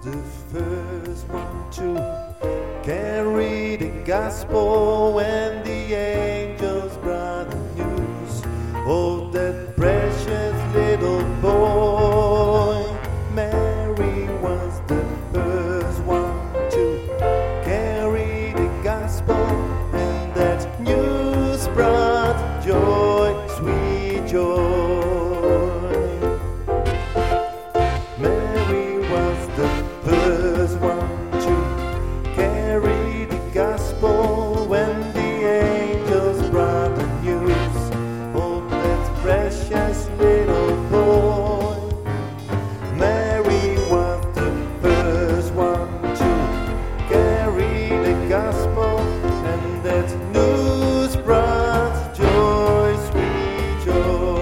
the first one to carry the gospel when the angels brought the news. Oh, that precious little boy. Mary was the first one to carry the gospel, and that news brought joy, sweet joy. Mary was the first one to carry the gospel when the angels brought the news. Oh, that precious little boy. Mary was the first one to carry the gospel, and that news brought joy, sweet joy.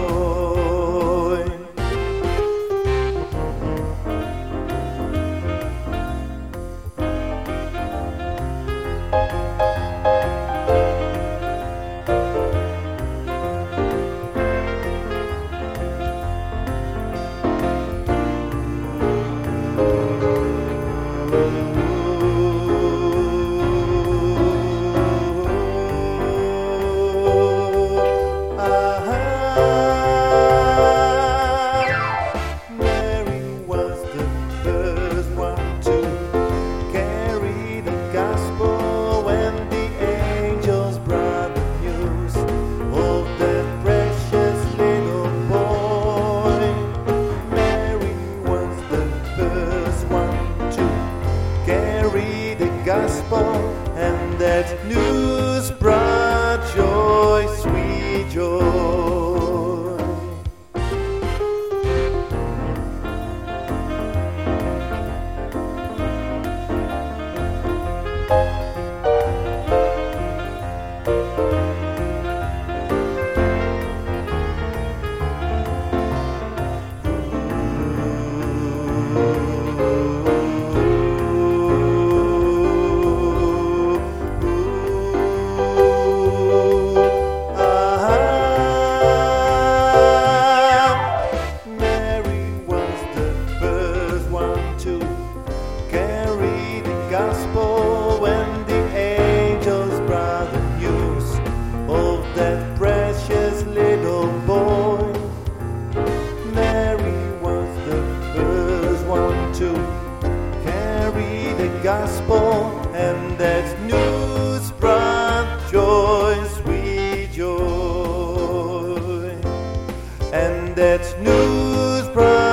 Gospel, and that news brought joy, sweet joy. Gospel when the angels brought the news of that precious little boy. Mary was the first one to carry the gospel, and that news brought joy, sweet joy, and that news brought